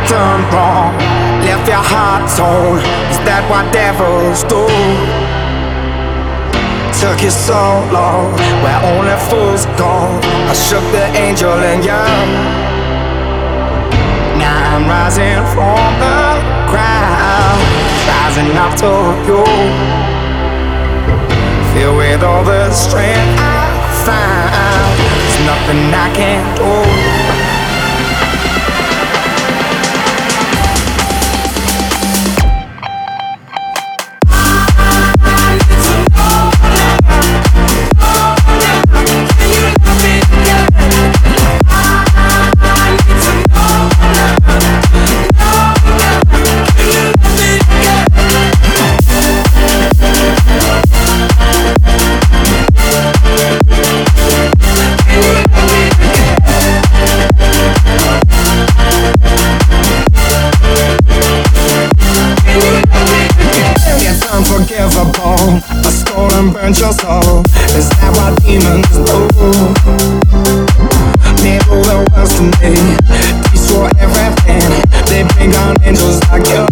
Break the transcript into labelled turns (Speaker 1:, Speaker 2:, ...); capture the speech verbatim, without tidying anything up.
Speaker 1: done wrong, left your heart torn. Is that what devils do? Took you so long, where only fools go. I shook the angel in you. Now I'm rising from the crowd, rising up to you. Filled with all the strength I found, there's nothing I can't do. Unforgivable, I stole and burnt your soul. Is that what demons do? They rule the world to me, destroy everything. They bring down angels like you.